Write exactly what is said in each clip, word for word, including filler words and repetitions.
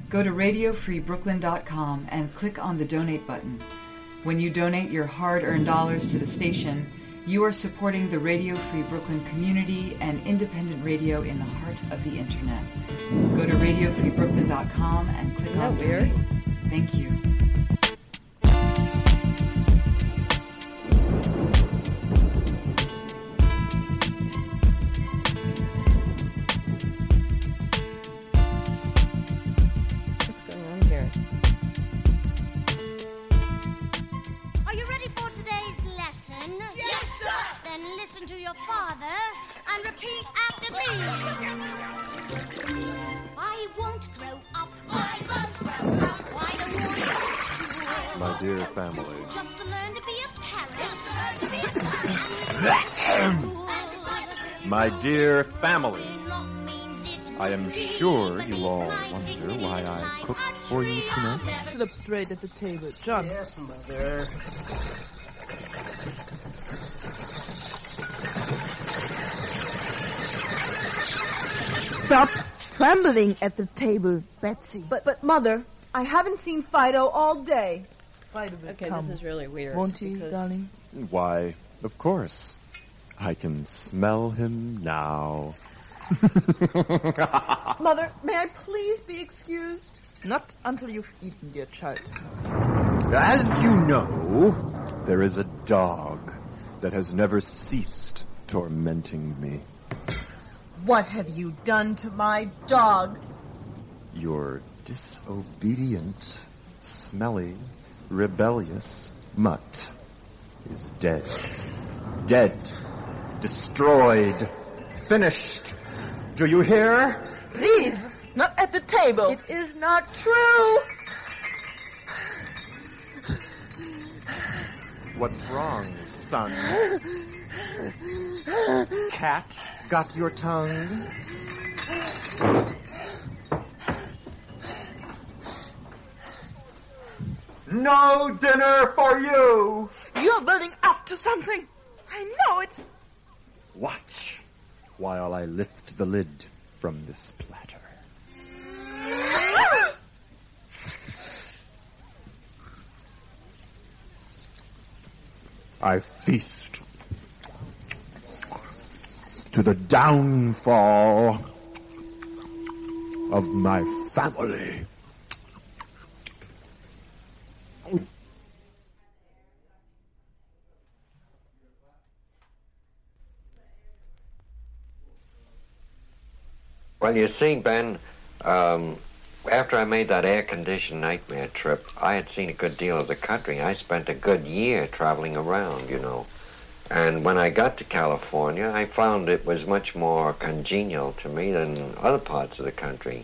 Go to radio free brooklyn dot com and click on the donate button. When you donate your hard-earned dollars to the station, you are supporting the Radio Free Brooklyn community and independent radio in the heart of the internet. Go to radio free brooklyn dot com and click on donate. Thank you. Listen to your father and repeat after me. I won't grow up. I won't grow up. I don't want to go to school. My dear family. Just to learn to be a parrot. My dear family. I am sure you all wonder why I cooked for you tonight. Sit up straight at the table, John. Yes, Mother. Stop trembling at the table, Betsy. But, but, Mother, I haven't seen Fido all day. Fido will Okay, come. this is really weird. Won't he, because- darling? Why, of course. I can smell him now. Mother, may I please be excused? Not until you've eaten, dear child. As you know, there is a dog that has never ceased tormenting me. What have you done to my dog? Your disobedient, smelly, rebellious mutt is dead. Dead. Destroyed. Finished. Do you hear? Please, not at the table. It is not true. What's wrong, son? Cat got your tongue? No dinner for you! You're building up to something. I know it. Watch while I lift the lid from this platter. I feast to the downfall of my family. Well, you see, Ben, um, after I made that air-conditioned nightmare trip, I had seen a good deal of the country. I spent a good year traveling around, you know. And when I got to California, I found it was much more congenial to me than other parts of the country.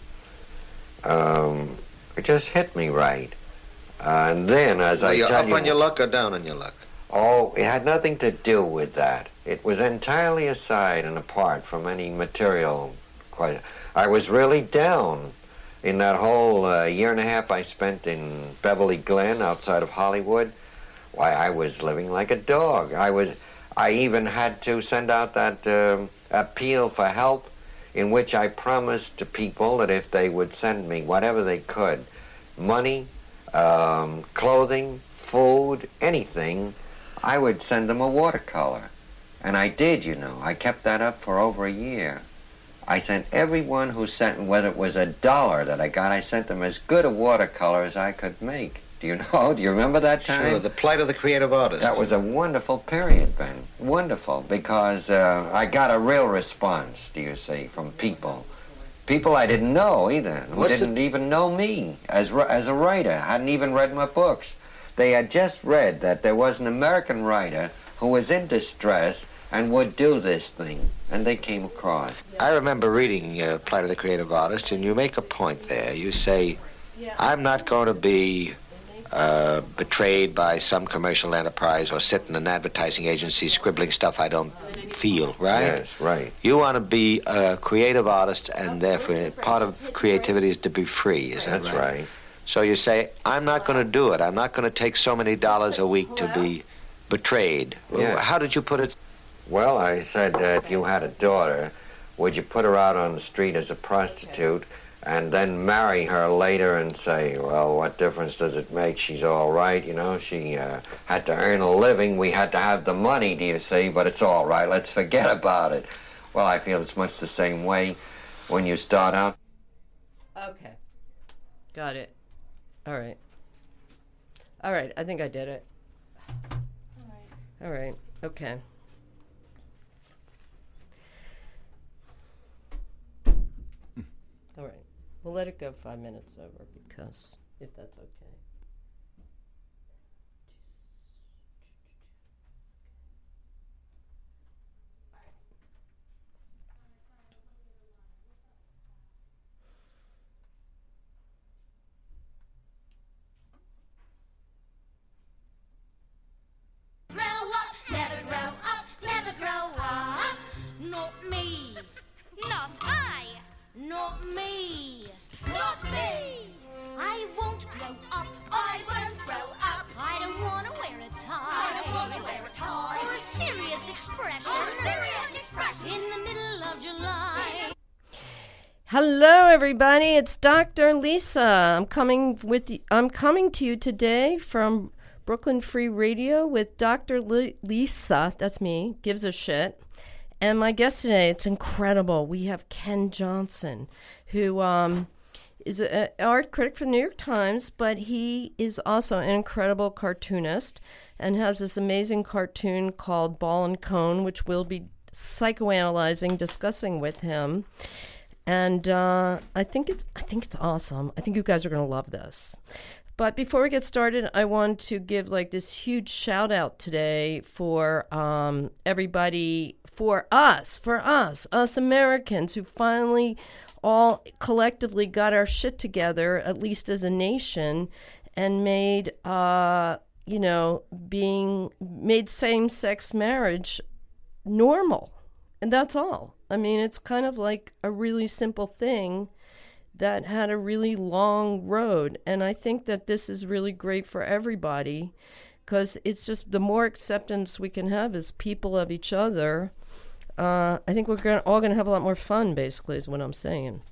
Um, it just hit me right. Uh, and then, as Are I you tell up you... on your luck or down on your luck? Oh, it had nothing to do with that. It was entirely aside and apart from any material question. I was really down in that whole uh, year and a half I spent in Beverly Glen outside of Hollywood. Why, I was living like a dog. I was, I even had to send out that um, appeal for help in which I promised to people that if they would send me whatever they could, money, um, clothing, food, anything, I would send them a watercolor. And I did, you know. I kept that up for over a year. I sent everyone who sent, whether it was a dollar that I got, I sent them as good a watercolor as I could make. Do you know? Do you remember that time? Sure, the plight of the creative artist. That was a wonderful period, Ben. Wonderful, because uh, I got a real response, do you see, from people. People I didn't know either, who What's didn't it? even know me as, as a writer, hadn't even read my books. They had just read that there was an American writer who was in distress and would do this thing, and they came across. I remember reading uh, Plight of the Creative Artist, and you make a point there. You say, I'm not going to be uh, betrayed by some commercial enterprise or sit in an advertising agency scribbling stuff I don't feel, right? Yes, right. You want to be a creative artist, and therefore part of creativity is to be free, is that That's right? right. So you say, I'm not going to do it. I'm not going to take so many dollars a week to be betrayed. Yeah. How did you put it? Well, I said, uh, if you had a daughter, would you put her out on the street as a prostitute and then marry her later and say, well, what difference does it make? She's all right, you know. She uh, had to earn a living. We had to have the money, do you see? But it's all right. Let's forget about it. Well, I feel it's much the same way when you start out. Okay. Got it. All right. All right. I think I did it. All right. All right. Okay. All right. We'll let it go five minutes over because, if that's okay. Grow up, never grow up, never grow up. Not me. Not I. Not me. Not me. I won't grow up. I won't grow up. I don't want to wear a tie. I don't want to wear a tie. Or a serious expression. Or a serious expression. In the middle of July. Hello, everybody. It's Doctor Lisa. I'm coming with. You, I'm coming to you today from Brooklyn Free Radio with Doctor L- Lisa. That's me. Gives a shit. And my guest today, it's incredible. We have Ken Johnson, who um, is an art critic for the New York Times, but he is also an incredible cartoonist and has this amazing cartoon called Ball and Cone, which we'll be psychoanalyzing, discussing with him. And uh, I think it's I think it's awesome. I think you guys are going to love this. But before we get started, I want to give like this huge shout out today for um, everybody, for us, for us, us Americans who finally all collectively got our shit together, at least as a nation, and made, uh, you know, being, made same-sex marriage normal. And that's all. I mean, it's kind of like a really simple thing that had a really long road. And I think that this is really great for everybody because it's just the more acceptance we can have as people of each other, uh, I think we're gonna, all going to have a lot more fun, basically, is what I'm saying.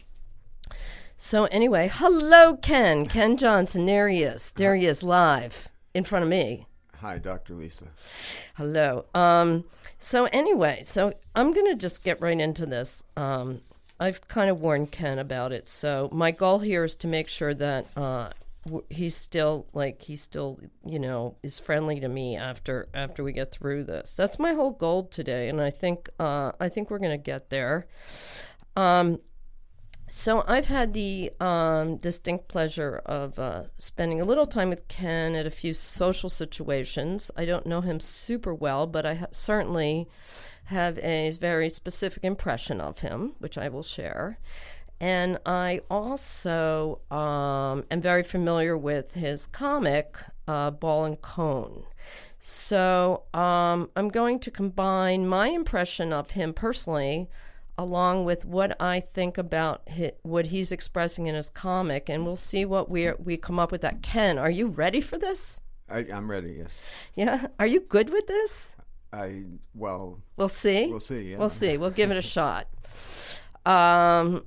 So anyway, hello, Ken. Ken Johnson. There he is. There he is, live in front of me. Hi, Doctor Lisa. Hello. Um, so anyway, so I'm going to just get right into this. Um, I've kind of warned Ken about it. So my goal here is to make sure that uh, w- he's still, like, he still, you know, is friendly to me after after we get through this. That's my whole goal today, and I think uh, I think we're going to get there. Um, so I've had the um, distinct pleasure of uh, spending a little time with Ken at a few social situations. I don't know him super well, but I ha- certainly have a very specific impression of him, which I will share. And I also um, am very familiar with his comic, uh, Ball and Cone. So um, I'm going to combine my impression of him personally along with what I think about his, what he's expressing in his comic, and we'll see what we we come up with that. Ken, are you ready for this? I, I'm ready, yes. Yeah? Are you good with this? I, well... We'll see? We'll see, yeah. We'll see. We'll give it a shot. Um,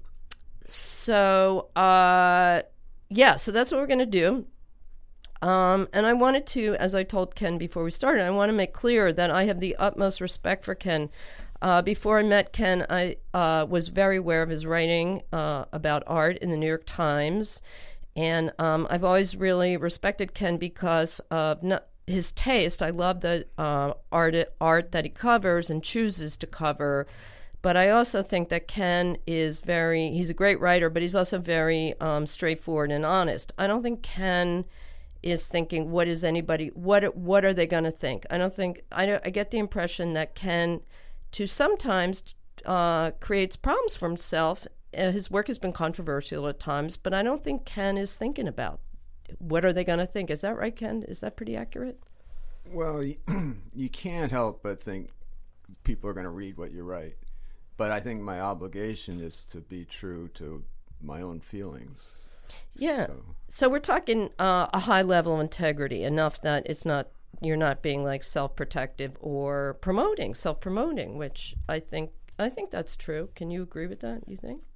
so, uh, yeah, so that's what we're going to do. Um, and I wanted to, as I told Ken before we started, I want to make clear that I have the utmost respect for Ken. Uh, before I met Ken, I uh, was very aware of his writing uh, about art in the New York Times. And um, I've always really respected Ken because of not, his taste. I love the uh, art art that he covers and chooses to cover. But I also think that Ken is very, he's a great writer, but he's also very um, straightforward and honest. I don't think Ken is thinking, what is anybody, what what are they going to think? I don't think, I, don't, I get the impression that Ken, to sometimes, uh, creates problems for himself. Uh, his work has been controversial at times, but I don't think Ken is thinking about what are they going to think. Is that right, Ken? Is that pretty accurate? Well, you, you can't help but think people are going to read what you write. But I think my obligation is to be true to my own feelings. Yeah. So, so we're talking uh, a high level of integrity, enough that it's not, you're not being like self-protective or promoting, self-promoting, which I think I think that's true. Can you agree with that, you think?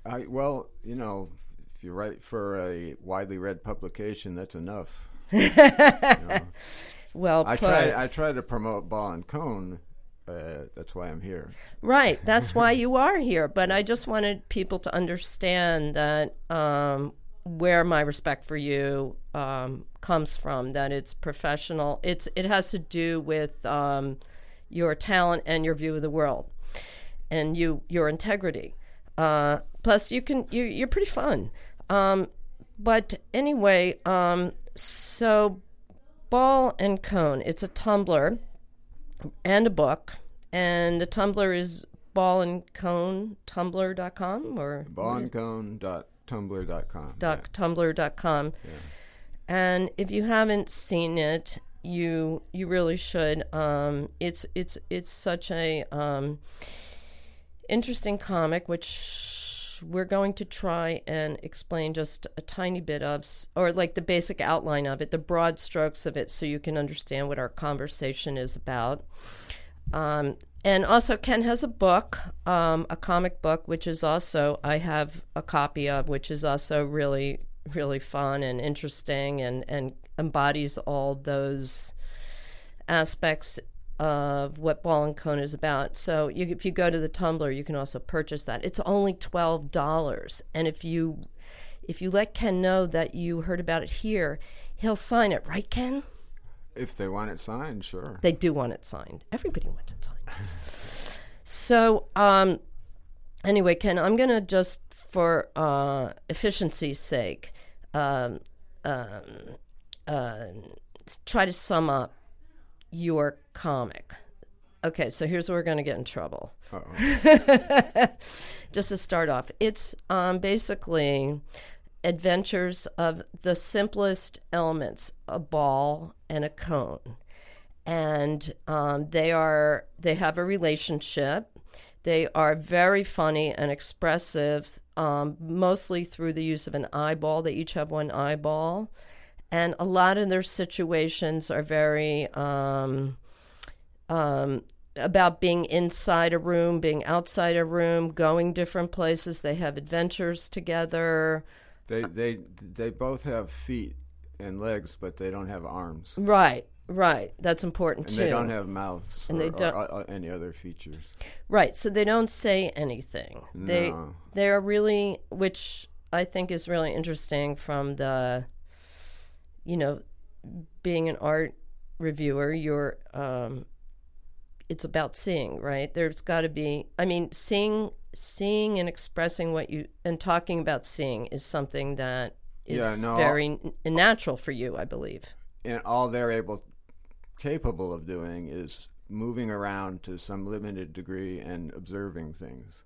I well, you know, if you write for a widely read publication, that's enough. You know. Well, I put. try. I try to promote Ball and Cone. Uh, that's why I'm here. Right. That's why you are here. But I just wanted people to understand that um, where my respect for you um, comes from. That it's professional. It's it has to do with um, your talent and your view of the world, and you your integrity. Uh, plus, you can you you're pretty fun. Um, but anyway, um, so. Ball and Cone. It's a Tumblr and a book, and the Tumblr is ball and cone tumblr dot com or ball and cone dot tumblr dot com. Dot yeah. tumblr dot com. Yeah. And if you haven't seen it, you you really should. Um, it's it's it's such a um, interesting comic, which we're going to try and explain just a tiny bit of, or like the basic outline of it, the broad strokes of it, so you can understand what our conversation is about. Um, and also, Ken has a book, um, a comic book, which is also, I have a copy of, which is also really, really fun and interesting and, and embodies all those aspects of what Ball and Cone is about. So you, if you go to the Tumblr, you can also purchase that. It's only twelve dollars. And if you if you let Ken know that you heard about it here, he'll sign it. Right, Ken? If they want it signed, sure. They do want it signed. Everybody wants it signed. So um, anyway, Ken, I'm going to just, for uh, efficiency's sake, um, um, uh, try to sum up your comic. Okay, so here's where we're going to get in trouble. Just to start off, it's um, basically adventures of the simplest elements: a ball and a cone, and um, they are they have a relationship. They are very funny and expressive, um, mostly through the use of an eyeball. They each have one eyeball. And a lot of their situations are very um, um, about being inside a room, being outside a room, going different places. They have adventures together. They they they both have feet and legs, but they don't have arms. Right, right. That's important and too. And they don't have mouths and or, they don't, or, or any other features. Right. So they don't say anything. No. They they are really, which I think is really interesting from the. You know, being an art reviewer, you're, um, it's about seeing, right? There's got to be, I mean, seeing, seeing and expressing what you, and talking about seeing is something that is yeah, no, very all, n- natural for you, I believe. And all they're able, capable of doing is moving around to some limited degree and observing things.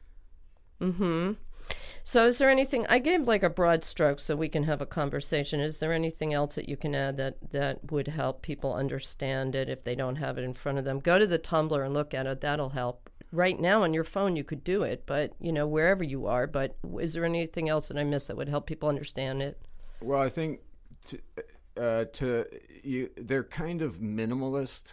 Mm-hmm. So is there anything, I gave like a broad stroke so we can have a conversation. Is there anything else that you can add that, that would help people understand it if they don't have it in front of them? Go to the Tumblr and look at it. That'll help. Right now on your phone you could do it, but, you know, wherever you are. But is there anything else that I missed that would help people understand it? Well, I think to, uh, to you, they're kind of minimalist.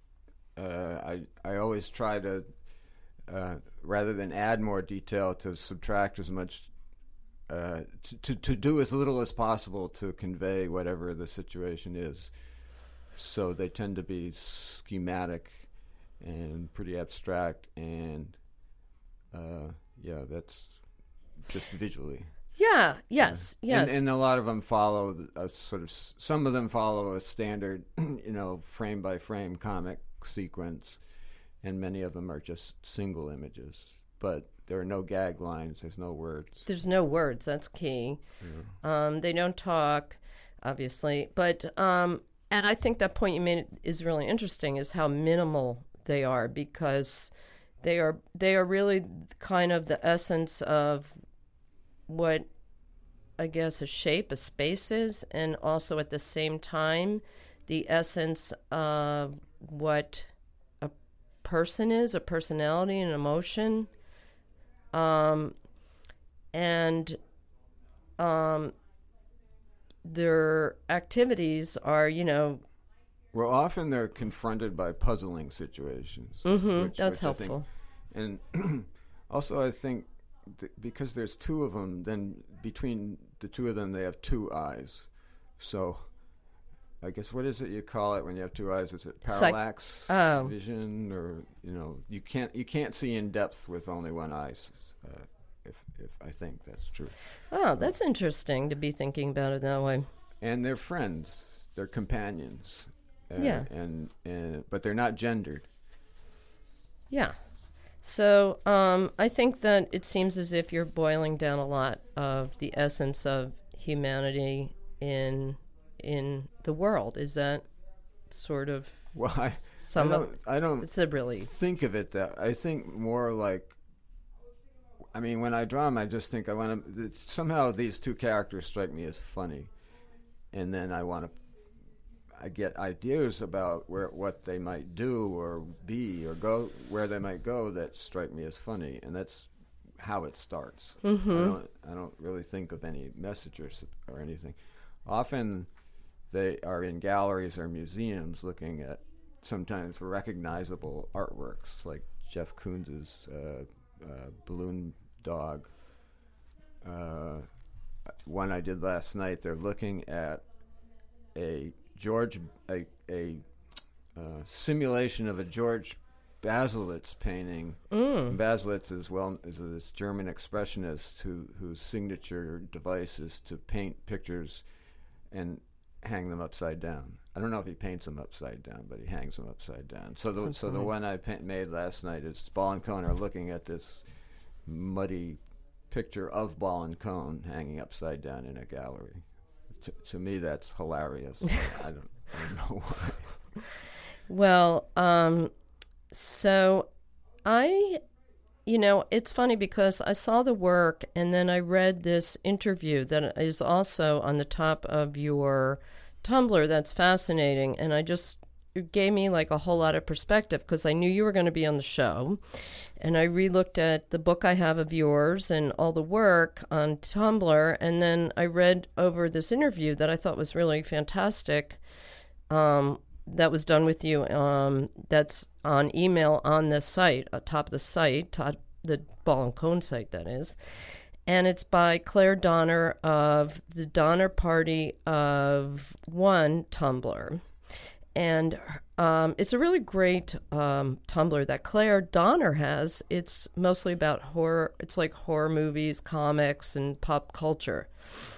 Uh, I I always try to... Uh, rather than add more detail, to subtract as much, uh, to, to to do as little as possible to convey whatever the situation is. So they tend to be schematic and pretty abstract, and uh, yeah, that's just visually. Yeah. Yes. Yeah. Yes. And, and a lot of them follow a sort of. Some of them follow a standard, you know, frame by frame comic sequence. And many of them are just single images. But there are no gag lines. There's no words. There's no words. That's key. Yeah. Um, they don't talk, obviously. But um, and I think that point you made is really interesting, is how minimal they are, because they are they are really kind of the essence of what I guess a shape, a space is, and also at the same time the essence of what person is, a personality, an emotion, um, and um, their activities are, you know... Well, often they're confronted by puzzling situations. Mm-hmm, which, that's which helpful. I think, and also I think th- because there's two of them, then between the two of them, they have two eyes. So I guess what is it you call it when you have two eyes? Is it parallax oh. vision, or you know, you can't you can't see in depth with only one eye. Uh, if if I think that's true. Oh, that's um, interesting to be thinking about it that way. And they're friends, they're companions. Uh, yeah. And and but they're not gendered. Yeah. So um, I think that it seems as if you're boiling down a lot of the essence of humanity in in the world. Is that sort of well? I, some I don't. of, I don't it's a really think of it that. I think more like. I mean, when I draw them, I just think I want to. Somehow, these two characters strike me as funny, and then I want to. I get ideas about where what they might do or be or go where they might go that strike me as funny, and that's how it starts. Mm-hmm. I don't. I don't really think of any messages or anything. Often, they are in galleries or museums looking at sometimes recognizable artworks, like Jeff Koons's uh, uh, balloon dog. Uh, one I did last night. They're looking at a George a a uh, simulation of a George Baselitz painting. Mm. Baselitz is well is this German expressionist who whose signature device is to paint pictures and hang them upside down. I don't know if he paints them upside down, but he hangs them upside down. So the That's so funny. the one I pa- made last night is Ball and Cone are looking at this muddy picture of Ball and Cone hanging upside down in a gallery. To, to me, that's hilarious. I don't, I don't know why. Well, um, so I, you know, it's funny because I saw the work and then I read this interview that is also on the top of your Tumblr that's fascinating, and I just, it gave me like a whole lot of perspective because I knew you were going to be on the show, and I re-looked at the book I have of yours and all the work on Tumblr, and then I read over this interview that I thought was really fantastic, um, that was done with you, um, that's on email on the site, uh, top of the site, top, the Ball and Cone site, that is. And it's by Claire Donner of the Donner Party of One Tumblr. And um, it's a really great um, Tumblr that Claire Donner has. It's mostly about horror. It's like horror movies, comics, and pop culture.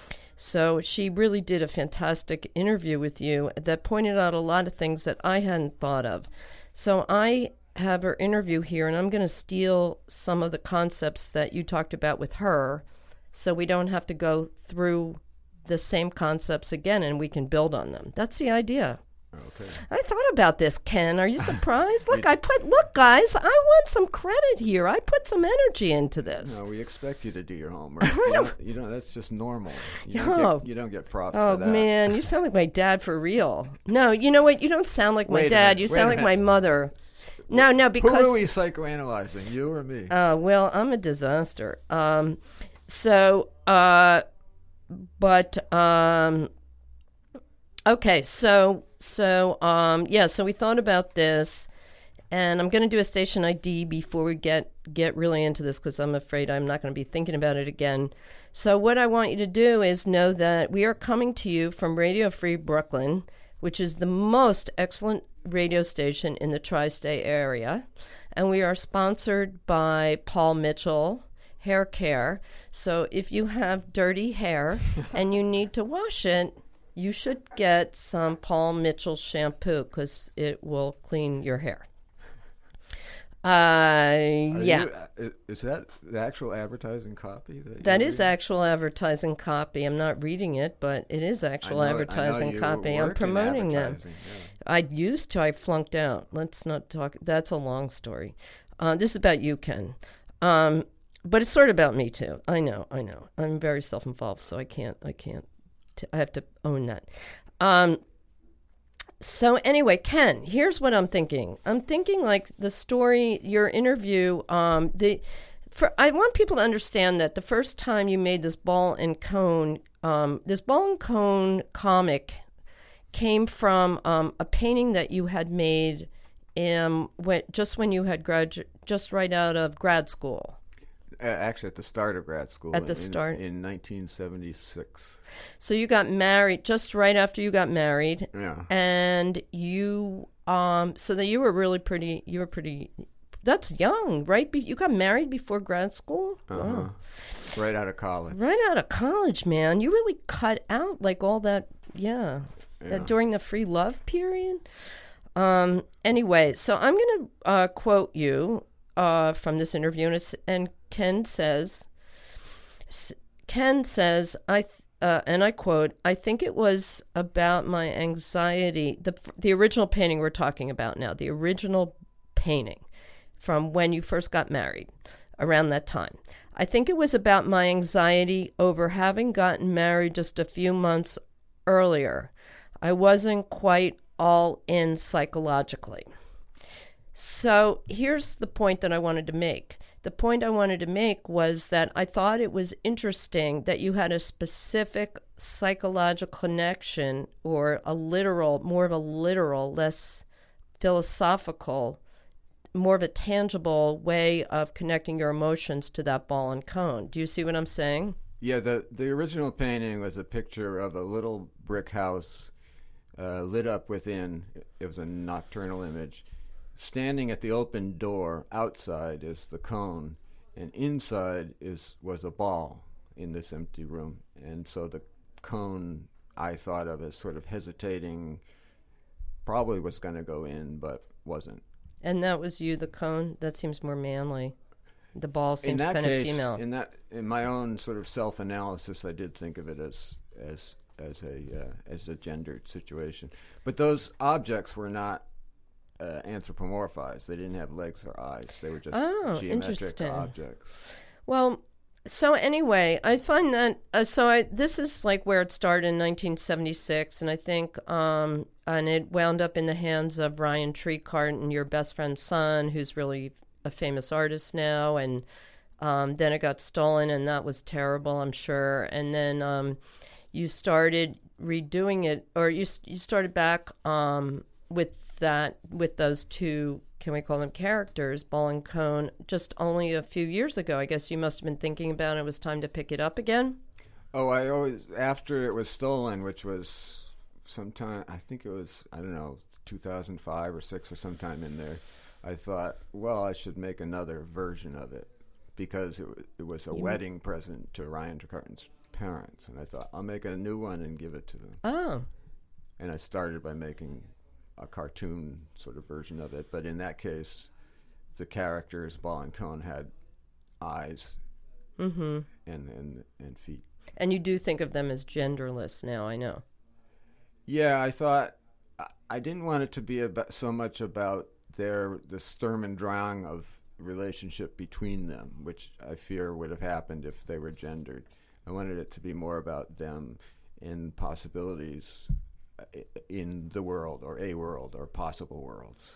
So she really did a fantastic interview with you that pointed out a lot of things that I hadn't thought of. So I have her interview here, and I'm going to steal some of the concepts that you talked about with her so we don't have to go through the same concepts again and we can build on them. That's the idea. Okay. I thought about this, Ken. Are you surprised? Look, I put, look, guys, I want some credit here. I put some energy into this. No, we expect you to do your homework. you, don't, you don't. That's just normal. You don't, Oh. get, you don't get props Oh, for that. man, you sound like my dad for real. No, you know what? You don't sound like my Wait a dad. minute, You wait sound a like my minute. mother. No, no, because... Who are we psychoanalyzing, you or me? Uh, well, I'm a disaster. Um, so, uh, but, um, okay, so, so, um, yeah, so we thought about this, and I'm going to do a station I D before we get, get really into this, because I'm afraid I'm not going to be thinking about it again. So what I want you to do is know that we are coming to you from Radio Free Brooklyn, which is the most excellent radio station in the tri-state area. And we are sponsored by Paul Mitchell Hair Care. So if you have dirty hair and you need to wash it, you should get some Paul Mitchell shampoo because it will clean your hair. Uh, Are yeah. you- uh, is that the actual advertising copy? That, That you're is reading? actual advertising copy. I'm not reading it, but it is actual I know- I know advertising you copy. I'm work in promoting them. advertising, yeah. I used to. I flunked out. Let's not talk. That's a long story. Uh, this is about you, Ken. Um, but it's sort of about me too. I know. I know. I'm very self-involved, so I can't. I can't. T- I have to own that. Um, so anyway, Ken, here's what I'm thinking. I'm thinking like the story, your interview. Um, the for I want people to understand that the first time you made this Ball and Cone, um, this Ball and Cone comic came from um, a painting that you had made um, when, just when you had gradu- just right out of grad school. Uh, actually, at the start of grad school. At the in, start? In nineteen seventy-six. So you got married just right after you got married. Yeah. And you, um, so that you were really pretty, you were pretty, that's young, right? Be- you got married before grad school? Uh-huh. Wow. Right out of college. Right out of college, man. You really cut out like all that, yeah, Yeah. Uh, during the free love period. Um, anyway, so I'm going to uh, quote you uh, from this interview, and, it's, and Ken says, Ken says, I, th- uh, and I quote, I think it was about my anxiety, the the original painting we're talking about now, the original painting from when you first got married, around that time. I think it was about my anxiety over having gotten married just a few months earlier. I wasn't quite all in psychologically. So here's the point that I wanted to make. The point I wanted to make was that I thought it was interesting that you had a specific psychological connection, or a literal, more of a literal, less philosophical, more of a tangible way of connecting your emotions to that ball and cone. Do you see what I'm saying? Yeah, the, the original painting was a picture of a little brick house uh, lit up within. It was a nocturnal image. Standing at the open door, outside is the cone, and inside is was a ball in this empty room. And so the cone I thought of as sort of hesitating, probably was going to go in, but wasn't. And that was you, the cone? That seems more manly. The ball seems kind case, of female. In that, in my own sort of self-analysis, I did think of it as as as a uh, as a gendered situation. But those objects were not uh, anthropomorphized. They didn't have legs or eyes. They were just Oh, geometric interesting. objects. Well, so anyway, I find that, uh, so I, this is like where it started in nineteen seventy-six, and I think, um, and it wound up in the hands of Ryan Treecart and your best friend's son, who's really a famous artist now, and um, then it got stolen, and that was terrible, I'm sure. And then um, you started redoing it, or you you started back um, with that, with those two, can we call them characters, Ball and Cone, just only a few years ago. I guess you must have been thinking about it was time to pick it up again? Oh, I always, after it was stolen, which was sometime, I think it was, I don't know, two thousand five or six or sometime in there, I thought, well, I should make another version of it, because it, w- it was a You- wedding present to Ryan Trecarton's parents. And I thought, I'll make a new one and give it to them. Oh, And I started by making a cartoon sort of version of it. But in that case, the characters, Ball and Cone, had eyes mm-hmm. and, and, and feet. And you do think of them as genderless now, I know. Yeah, I thought, I, I didn't want it to be about, so much about their the Sturm und Drang of relationship between them, which I fear would have happened if they were gendered. I wanted it to be more about them and possibilities in the world, or a world, or possible worlds.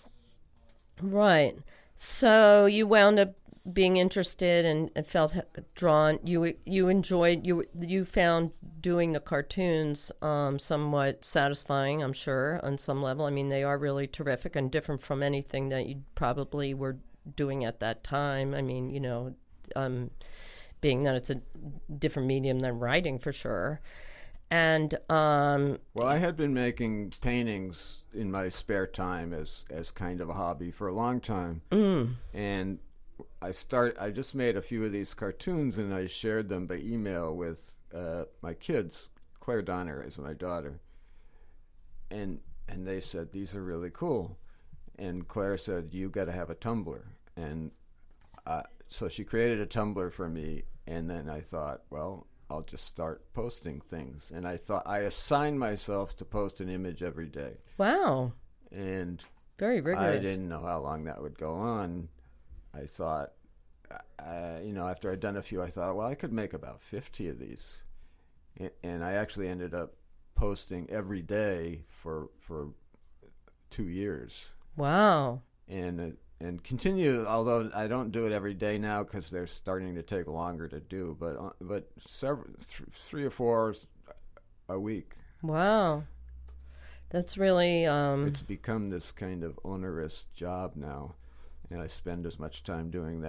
Right. So you wound up being interested and, and felt drawn. You you enjoyed you you found doing the cartoons um, somewhat satisfying, I'm sure, on some level. I mean, they are really terrific and different from anything that you probably were doing at that time. I mean, you know, um, being that it's a different medium than writing, for sure. And um, well, I had been making paintings in my spare time as as kind of a hobby for a long time, mm. and I start. I just made a few of these cartoons, and I shared them by email with uh, my kids. Claire Donner is my daughter, and and they said, these are really cool. And Claire said, you got to have a Tumblr, and uh, so she created a Tumblr for me. And then I thought, well, I'll just start posting things. And I thought, I assigned myself to post an image every day. Wow. And very rigorous. I didn't know how long that would go on. I thought, uh, you know, after I'd done a few, I thought, well, I could make about fifty of these. And, and I actually ended up posting every day for for two years. Wow. And uh, and continue, although I don't do it every day now because they're starting to take longer to do, but uh, but several th- three or four a week. Wow. That's really... Um... It's become this kind of onerous job now, and I spend as much time doing that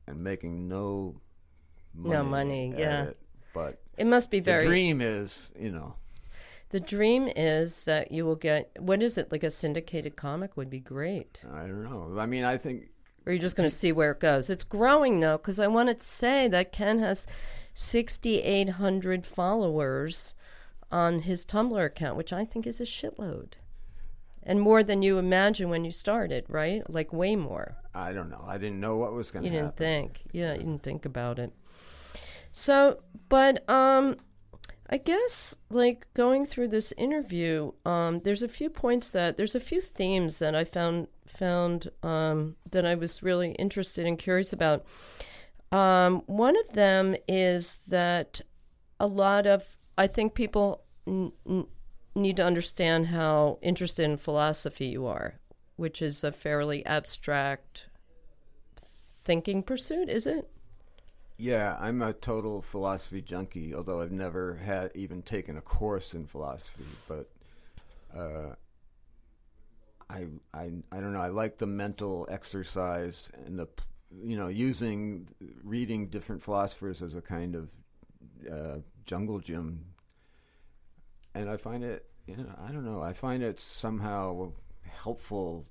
and making no money. No money, at yeah. It. But it must be very. The dream is, you know. The dream is that you will get, what is it, like a syndicated comic would be great. I don't know. I mean, I think. Or you're just going to see where it goes. It's growing, though, because I want to say that Ken has sixty-eight hundred followers on his Tumblr account, which I think is a shitload. And more than you imagined when you started, right? Like way more. I don't know. I didn't know what was going to happen. You didn't think. Yeah, you didn't think about it. So, but um, I guess, like, going through this interview, um, there's a few points that, there's a few themes that I found, found um, that I was really interested and curious about. Um, one of them is that a lot of, I think people n- n- need to understand how interested in philosophy you are, which is a fairly abstract thinking pursuit, is it? Yeah, I'm a total philosophy junkie, although I've never had even taken a course in philosophy. But uh, I, I, I don't know. I like the mental exercise and the, you know, using reading different philosophers as a kind of uh, jungle gym. And I find it, you know, I don't know. I find it somehow helpful.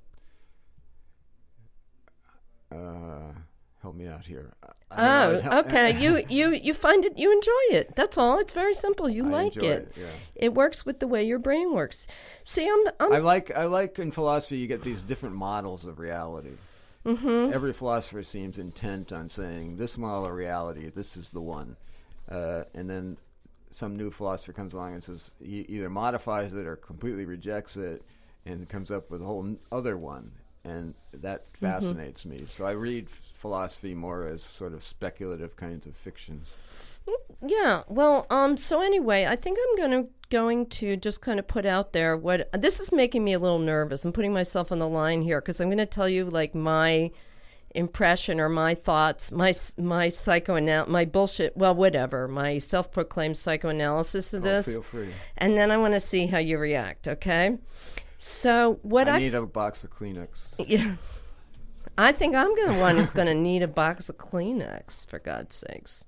Uh, help me out here. Oh, know, help, okay. you you you find it, you enjoy it. That's all. It's very simple. You I like enjoy it. it, yeah. It works with the way your brain works. See, I'm, I'm I like I like in philosophy you get these different models of reality. Mm-hmm. Every philosopher seems intent on saying this model of reality, this is the one, uh, and then some new philosopher comes along and says he either modifies it or completely rejects it, and comes up with a whole n- other one. And that fascinates mm-hmm. me. So I read f- philosophy more as sort of speculative kinds of fictions. Yeah. Well, um. So anyway, I think I'm gonna going to just kind of put out there what this is making me a little nervous. I'm putting myself on the line here because I'm going to tell you like my impression or my thoughts, my my psychoanal my bullshit. Well, whatever. My self-proclaimed psychoanalysis of this. Oh, feel free. And then I want to see how you react. Okay. So what I I need f- a box of Kleenex. Yeah, I think I'm the one who's going to need a box of Kleenex, for God's sakes.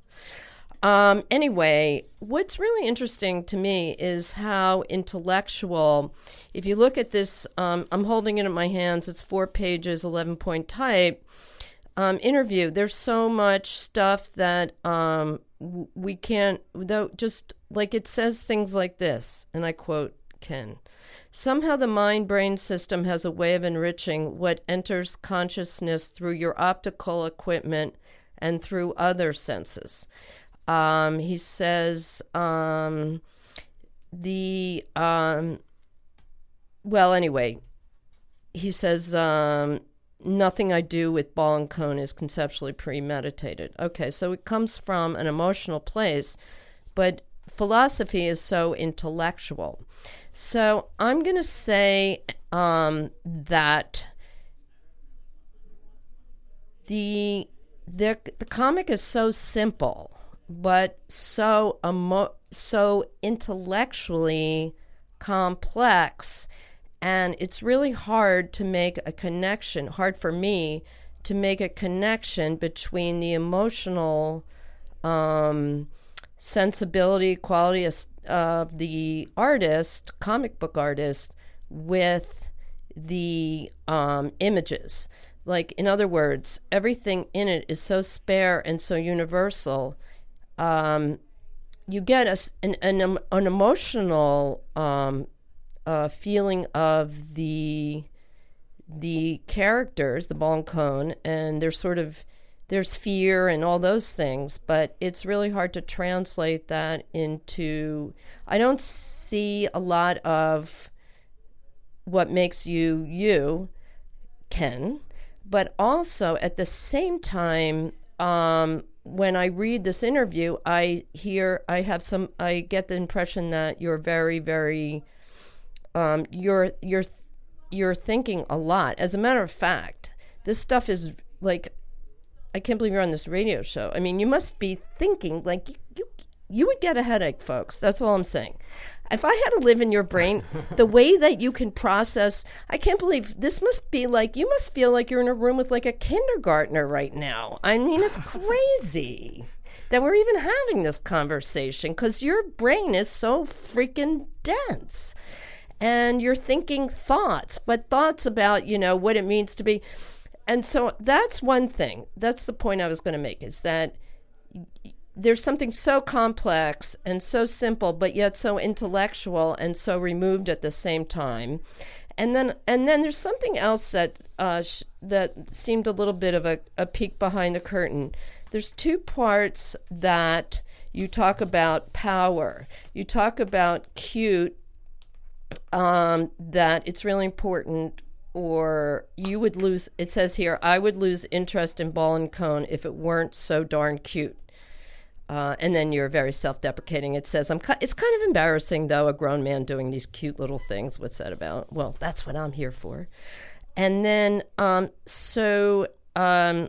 Um, anyway, what's really interesting to me is how intellectual. If you look at this, um, I'm holding it in my hands. It's four pages, eleven point type um, interview. There's so much stuff that um, w- we can't. Though, just like it says things like this, and I quote Ken. Somehow the mind-brain system has a way of enriching what enters consciousness through your optical equipment and through other senses. Um, he says um, the, um, well, anyway, he says um, nothing I do with ball and cone is conceptually premeditated. Okay, so it comes from an emotional place, but philosophy is so intellectual. So I'm going to say um, that the, the the comic is so simple, but so emo- so intellectually complex, and it's really hard to make a connection. Hard for me to make a connection between the emotional um, sensibility, quality of of the artist, comic book artist, with the um, images. Like, in other words, everything in it is so spare and so universal. Um, you get a, an, an, an emotional um, uh, feeling of the the characters, the ball and cone, and they're sort of there's fear and all those things, but it's really hard to translate that into, I don't see a lot of what makes you you, Ken, but also at the same time, um, when I read this interview, I hear, I have some, I get the impression that you're very, very, um, you're, you're, you're thinking a lot. As a matter of fact, this stuff is like, I can't believe you're on this radio show. I mean, you must be thinking, like, you, you you would get a headache, folks. That's all I'm saying. If I had to live in your brain, the way that you can process, I can't believe this must be like, you must feel like you're in a room with like a kindergartner right now. I mean, it's crazy that we're even having this conversation because your brain is so freaking dense. And you're thinking thoughts, but thoughts about, you know, what it means to be. And so that's one thing. That's the point I was going to make, is that there's something so complex and so simple, but yet so intellectual and so removed at the same time. And then and then there's something else that uh, sh- that seemed a little bit of a, a peek behind the curtain. There's two parts that you talk about power. You talk about cute, um, that it's really important, or you would lose, it says here, I would lose interest in ball and cone if it weren't so darn cute. Uh, and then you're very self-deprecating. It says, "I'm. Ki- it's kind of embarrassing, though, a grown man doing these cute little things. What's that about?" Well, that's what I'm here for. And then, um, so um,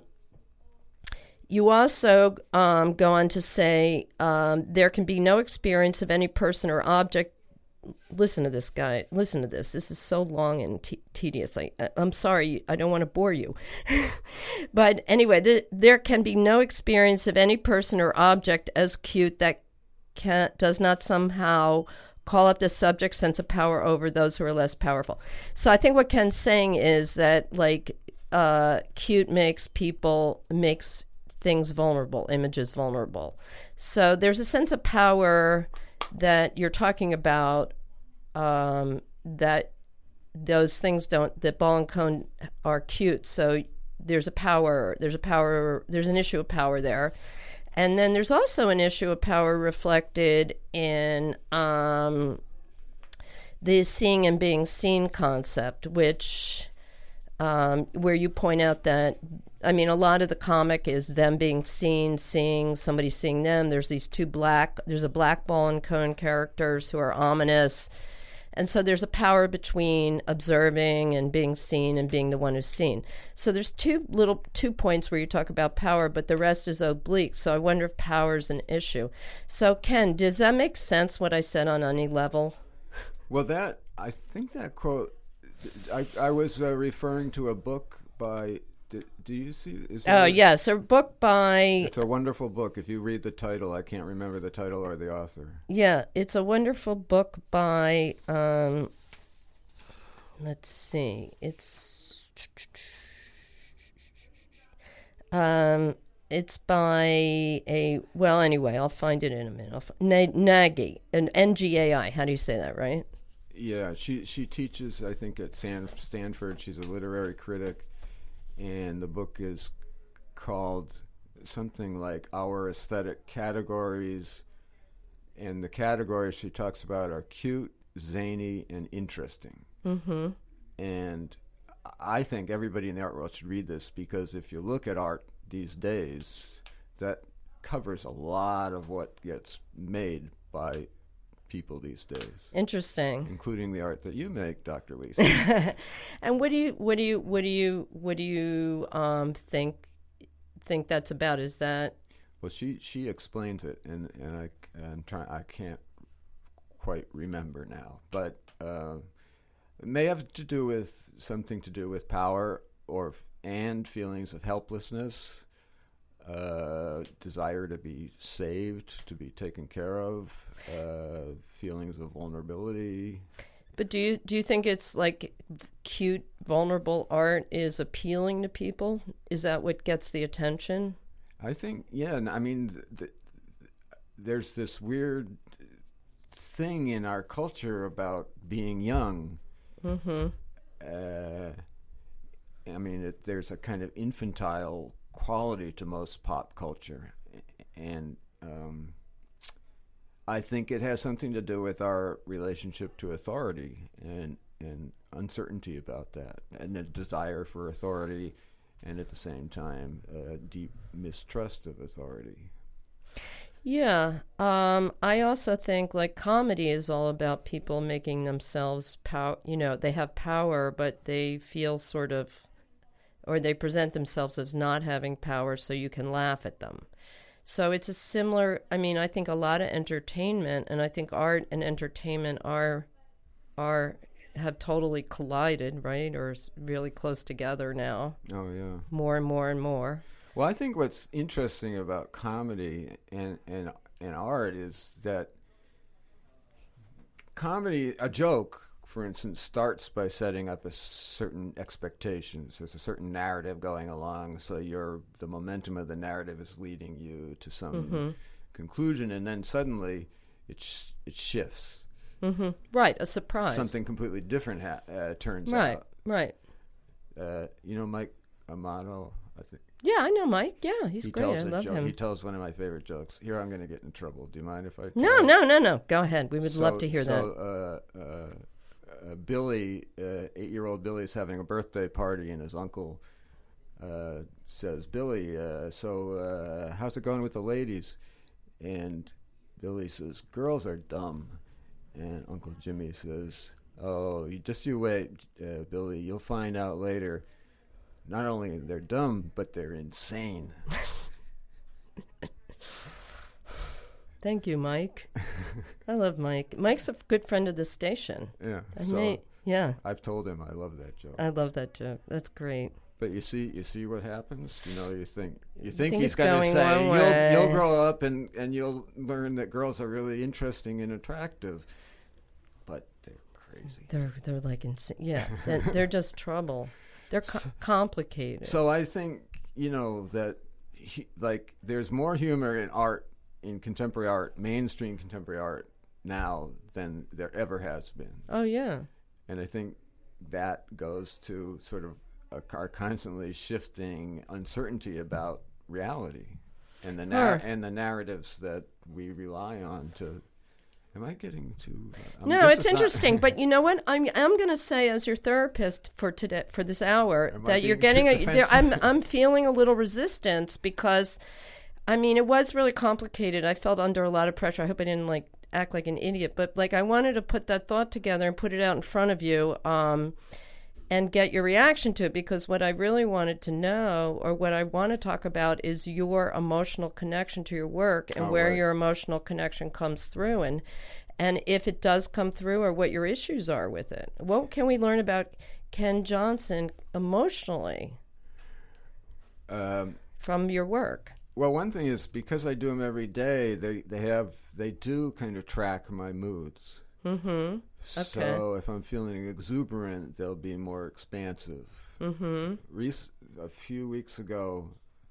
you also um, go on to say, um, there can be no experience of any person or object. Listen to this, guy. Listen to this. This is so long and te- tedious. I, I'm sorry. I don't want to bore you. But anyway, the, there can be no experience of any person or object as cute that can, does not somehow call up the subject's sense of power over those who are less powerful. So I think what Ken's saying is that, like, uh, cute makes people, makes things vulnerable, images vulnerable. So there's a sense of power that you're talking about, um, that those things don't, that ball and cone are cute. So there's a power, there's a power, there's an issue of power there. And then there's also an issue of power reflected in um, the seeing and being seen concept, which, um, where you point out that, I mean, a lot of the comic is them being seen, seeing, somebody seeing them. There's these two black, there's a black ball and cone characters who are ominous. And so there's a power between observing and being seen and being the one who's seen. So there's two little, two points where you talk about power, but the rest is oblique. So I wonder if power is an issue. So Ken, does that make sense, what I said on any level? Well, that, I think that quote, I, I was uh, referring to a book by... Do, do you see? Is oh, there, yes, a book by... It's a wonderful book. If you read the title, I can't remember the title or the author. Yeah, it's a wonderful book by, um, let's see, it's, um, it's by a, well, anyway, I'll find it in a minute. I'll fi- N- Nagy, an N G A I. How do you say that, right? Yeah, she, she teaches, I think, at San, Stanford. She's a literary critic. And the book is called something like Our Aesthetic Categories. And the categories she talks about are cute, zany, and interesting. Mm-hmm. And I think everybody in the art world should read this, because if you look at art these days, that covers a lot of what gets made by people these days. Interesting. Including the art that you make, Doctor Lisa. And what do you what do you what do you what do you um think think that's about? Is that Well, she she explains it, and and I I'm trying I can't quite remember now, but uh, it may have to do with something to do with power, or and feelings of helplessness. Uh, desire to be saved, to be taken care of, uh, feelings of vulnerability. But do you do you think it's like cute, vulnerable art is appealing to people? Is that what gets the attention? I think, yeah. I mean, th- th- there's this weird thing in our culture about being young. Mm-hmm. Uh, I mean, it, there's a kind of infantile quality to most pop culture, and um, I think it has something to do with our relationship to authority and and uncertainty about that, and a desire for authority, and at the same time a deep mistrust of authority. Yeah, um, I also think like comedy is all about people making themselves power. You know, they have power, but they feel sort of, or they present themselves as not having power, so you can laugh at them. So it's a similar, I mean, I think a lot of entertainment, and I think art and entertainment are, are have totally collided, right? Or s- really close together now, Oh yeah. more and more and more. Well, I think what's interesting about comedy and and and art is that comedy, a joke, for instance, starts by setting up a certain expectations. There's a certain narrative going along, so your the momentum of the narrative is leading you to some Mm-hmm. conclusion, and then suddenly it sh- it shifts. Mm-hmm. Right, a surprise. Something completely different ha- uh, turns Right, out. right. Uh, you know, Mike Amato. I think Yeah, I know Mike. Yeah, he's he great. tells I a love joke. him. He tells one of my favorite jokes. Here, I'm going to get in trouble. Do you mind if I? Tell No, it? no, no, no. Go ahead. We would So- love to hear that. so, uh, uh, uh, Billy, uh, eight-year-old Billy, is having a birthday party, and his uncle uh, says, "Billy, uh, so uh, how's it going with the ladies?" And Billy says, "Girls are dumb." And Uncle Jimmy says, "Oh, you just you wait, uh, Billy. You'll find out later. Not only they're dumb, but they're insane." Thank you, Mike. I love Mike. Mike's a good friend of the station. Yeah. I so may, yeah, I've told him I love that joke. I love that joke. That's great. But you see, you see what happens. You know, you think you think think he's it's going to going say one you'll way. you'll grow up and and you'll learn that girls are really interesting and attractive, but they're crazy. They're they're like insane. Yeah, they're, they're just trouble. They're co- complicated. So I think you know that he, like there's more humor in art, in contemporary art, mainstream contemporary art now than there ever has been, oh yeah, and I think that goes to sort of a, our constantly shifting uncertainty about reality and the nar- Sure. and the narratives that we rely on to. Am I getting too? Uh, no, this it's is not- interesting. But you know what? I'm I'm going to say as your therapist for today for this hour Am I that you're being getting too a. There, I'm defensive? I'm feeling a little resistance because, I mean, it was really complicated. I felt under a lot of pressure. I hope I didn't like act like an idiot, but like I wanted to put that thought together and put it out in front of you. Um, and get your reaction to it, because what I really wanted to know, or what I want to talk about, is your emotional connection to your work and Oh, where right. your emotional connection comes through, and and if it does come through, or what your issues are with it. What can we learn about Ken Johnson emotionally Um, from your work? well, one thing is because I do them every day. They they have they do kind of track my moods. Mm-hmm. So if I'm feeling exuberant, they'll be more expansive. Mm-hmm. Rec- a few weeks ago,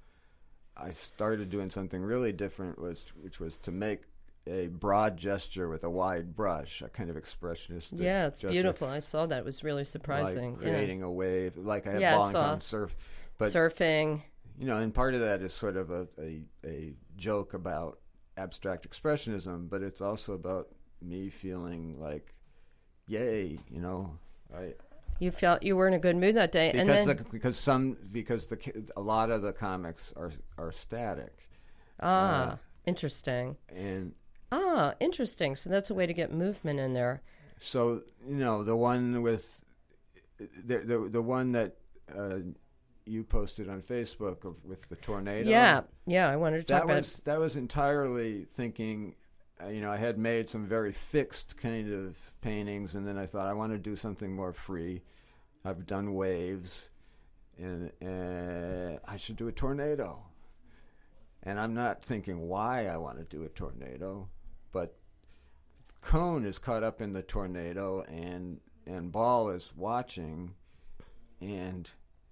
I started doing something really different, was which was to make a broad gesture with a wide brush, a kind of expressionistic. Yeah, it's gesture, beautiful. I saw that. It was really surprising. like creating a wave, like I have Yeah, I ball saw. and surf. yeah. But Surfing. you know, and part of that is sort of a, a a joke about abstract expressionism, but it's also about me feeling like, yay, you know, I You felt you were in a good mood that day, because and then the, because some because the ki- a lot of the comics are are static, ah, uh, interesting. and Ah, interesting. So that's a way to get movement in there. so you know the one with the the the one that uh, you posted on Facebook of with the tornado. Yeah, yeah. I wanted to talk that about. was that was entirely thinking. Uh, you know, I had made some very fixed kind of paintings, and then I thought I want to do something more free. I've done waves, and uh, I should do a tornado. And I'm not thinking why I want to do a tornado, but Cone is caught up in the tornado, and and Ball is watching, and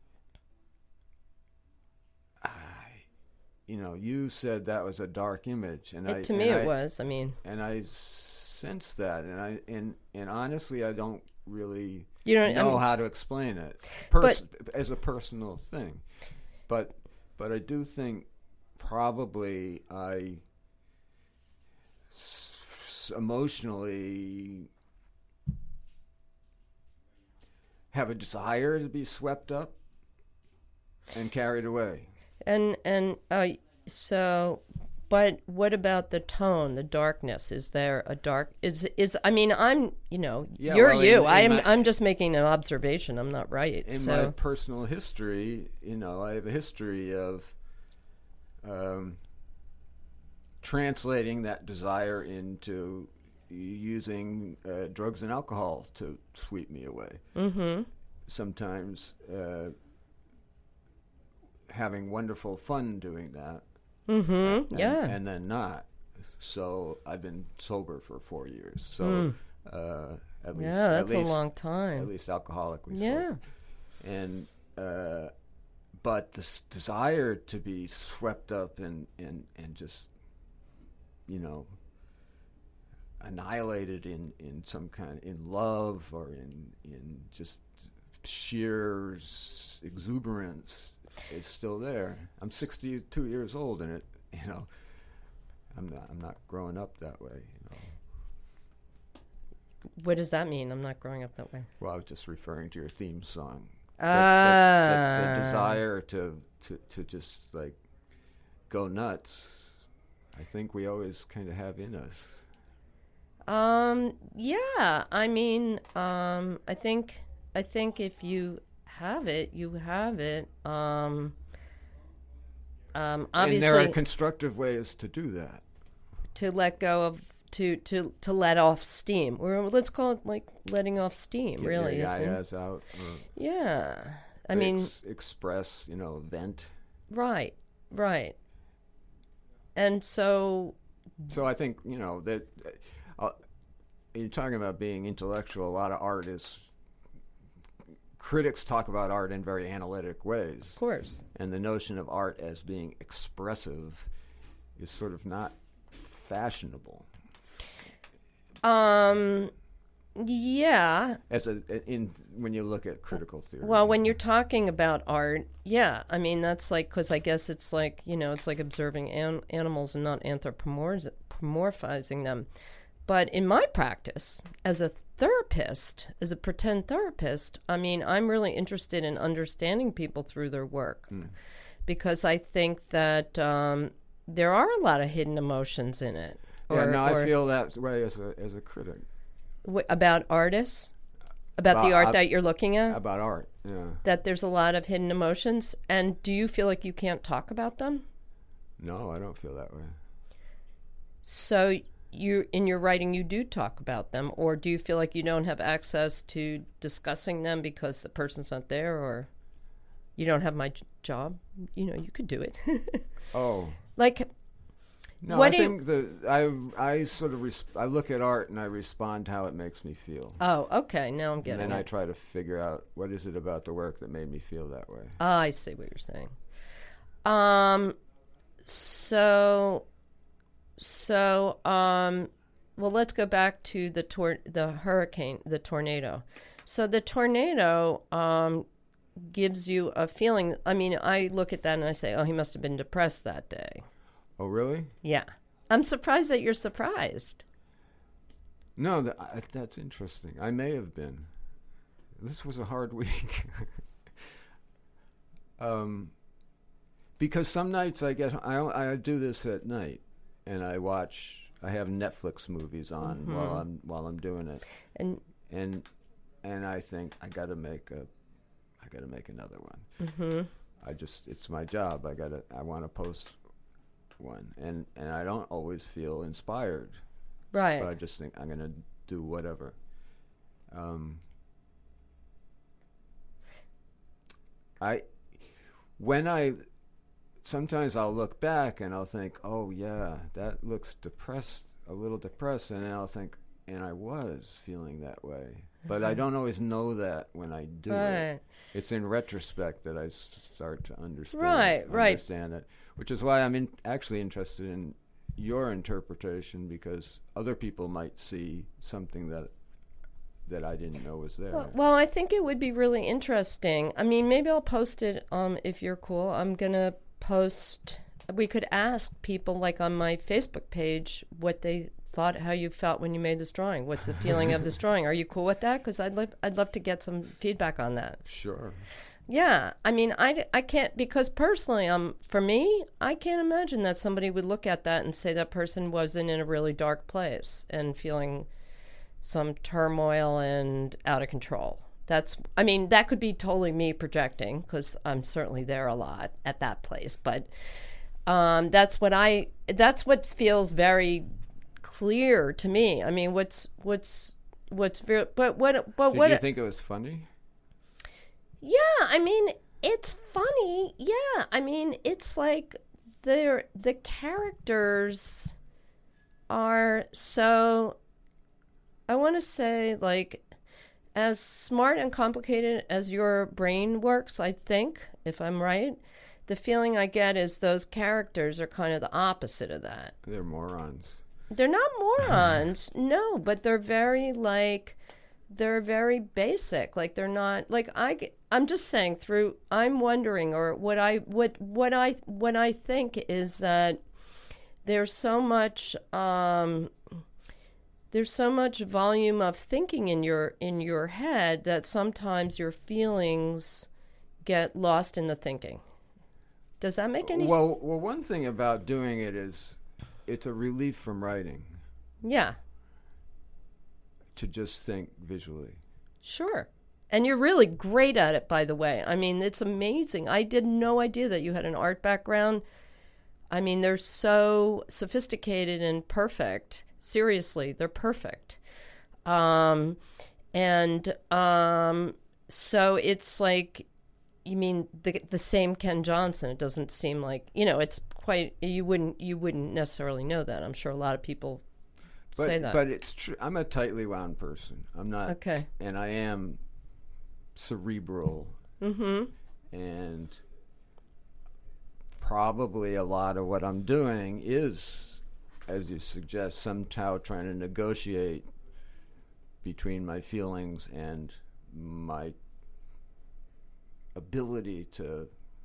I, you know, you said that was a dark image, and It, I to and me, I, it was. I mean, and I sense that, and I and and honestly, I don't really you don't know I'm- how to explain it pers- as a personal thing, but but I do think probably I s- s- emotionally have a desire to be swept up and carried away. And and uh, so, but what about the tone, the darkness? Is there a dark? Is is? I mean, I'm you know, Yeah, you're well, in- you. in I'm my- I'm just making an observation. I'm not right. In so my personal history, you know, I have a history of um, translating that desire into using uh, drugs and alcohol to sweep me away. Mm-hmm. Sometimes uh, having wonderful fun doing that. Mm-hmm. And, yeah. And then not. So I've been sober for four years. So Mm. uh, at least Yeah, that's at least, a long time. At least alcoholically Yeah. sober. And uh, but this desire to be swept up and, and, and just, you know, annihilated in, in some kind in love or in in just sheer s- exuberance is still there. I'm sixty-two years old, and it, you know, I'm not I'm not growing up that way. You know. What does that mean? I'm not growing up that way. Well, I was just referring to your theme song. Ah. The, the, the, the desire to, to to just like go nuts. I think we always kind of have in us. Um. Yeah. I mean. Um. I think. I think if you have it, you have it. Um. Um. Obviously, and there are constructive ways to do that. To let go of. To, to to let off steam, or let's call it like letting off steam. Get really, your isn't it? yayas out. Or Yeah. I ex- mean, express. You know, vent. right, right. And so, So I think you know that. Uh, you're talking about being intellectual. A lot of art is. Critics talk about art in very analytic ways. of course, And the notion of art as being expressive is sort of not fashionable. um, yeah. As a in when you look at critical theory. Well, when you're talking about art, yeah, I mean that's like because I guess it's like you know it's like observing an- animals and not anthropomorphizing them. But in my practice, as a therapist, as a pretend therapist, I mean, I'm really interested in understanding people through their work Mm. because I think that um, there are a lot of hidden emotions in it. yeah, Or- no, or I feel that way as a as a critic w- about artists, about the About- art uh, that you're looking at, about art. Yeah. that there's a lot of hidden emotions. And do you feel like you can't talk about them? No, I don't feel that way. So you, in your writing, you do talk about them, or do you feel like you don't have access to discussing them because the person's not there, or you don't have my j- job? You know, you could do it. Oh. Like, No, what I do think the I I sort of res- I look at art and I respond to how it makes me feel. oh, okay, now I'm And getting then I it. try to figure out what is it about the work that made me feel that way. Ah, I see what you're saying. Um, so, so, um, well, let's go back to the tor- the hurricane, the tornado. So the tornado um, gives you a feeling. I mean, I look at that and I say, oh, he must have been depressed that day. Oh, really? Yeah. I'm surprised that you're surprised. No, th- I, that's interesting. I may have been. This was a hard week. um, because some nights I get I I do this at night, and I watch. I have Netflix movies on Mhm. while I'm while I'm doing it, And and and I think I got to make a I got to make another one. mhm. I just it's my job. I got to I want to post one, and and I don't always feel inspired. Right. But I just think I'm going to do whatever. Um, I, when I, sometimes I'll look back and I'll think, oh yeah, that looks depressed, a little depressed, and then I'll think, and I was feeling that way. But I don't always know that when I do Right. it. It's in retrospect that I s- start to understand. Right, right. Understand it, which is why I'm in, actually interested in your interpretation, because other people might see something that that I didn't know was there. Well, well, I think it would be really interesting. I mean, maybe I'll post it um, if you're cool. I'm going to post, we could ask people like on my Facebook page what they thought, how you felt when you made this drawing. What's the feeling of this drawing? Are you cool with that? Because I'd, love, I'd love to get some feedback on that. Sure. Yeah, I mean, I, I can't, because personally, um, for me, I can't imagine that somebody would look at that and say that person wasn't in a really dark place and feeling some turmoil and out of control. That's, I mean, that could be totally me projecting, because I'm certainly there a lot at that place. But Um, that's what I. That's what feels very clear to me. I mean, what's what's what's very, but what but Did what you think it was funny? Yeah, I mean, it's funny. Yeah, I mean, it's like the the characters are so, I want to say, like, as smart and complicated as your brain works, I think, if I'm right, the feeling I get is those characters are kind of the opposite of that. They're morons. They're not morons, no, but they're very, like, they're very basic. Like, they're not, like, I, I'm just saying through, I'm wondering, or what I, what, what I, what I think is that there's so much, um, there's so much volume of thinking in your, in your head that sometimes your feelings get lost in the thinking. Does that make any well, sense? Well, one thing about doing it is it's a relief from writing. Yeah. To just think visually. Sure. And you're really great at it, by the way. I mean, it's amazing. I did no idea that you had an art background. I mean, they're so sophisticated and perfect. Seriously, they're perfect. Um, and um, so it's like, you mean the the same Ken Johnson? It doesn't seem like, you know, it's quite, you wouldn't you wouldn't necessarily know that. I'm sure a lot of people but, say that. But it's true. I'm a tightly wound person. I'm not. Okay. And I am cerebral. Mm-hmm. And probably a lot of what I'm doing is, as you suggest, somehow trying to negotiate between my feelings and my ability to